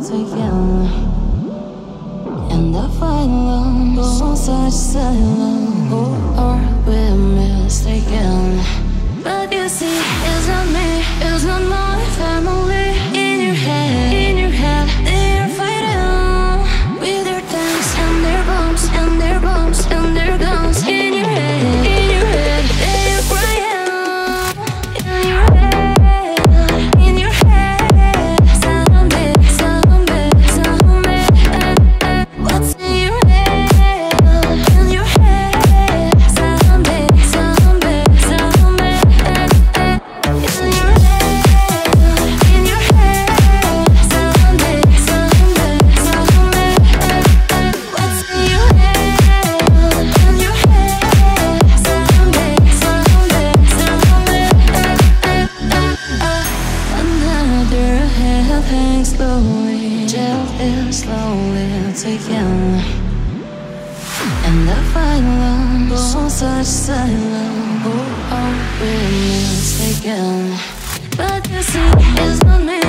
taken, and I find love on such silence. Or are we mistaken? But you see, it's not me, it's not my family. In your head, they're fighting with their tanks and their bombs and their bombs and their guns. In your head, they're crying. In your head, zombie, zombie, zombie. What's in your head? In your head, zombie, zombie, zombie. In your head, in your head, zombie, zombie, zombie. What's in your head? In your head, zombie, zombie, zombie. Another head hangs slowly, jail is slowly taken, and I find love on such silence. Who are we mistaken? But you see, it's not me.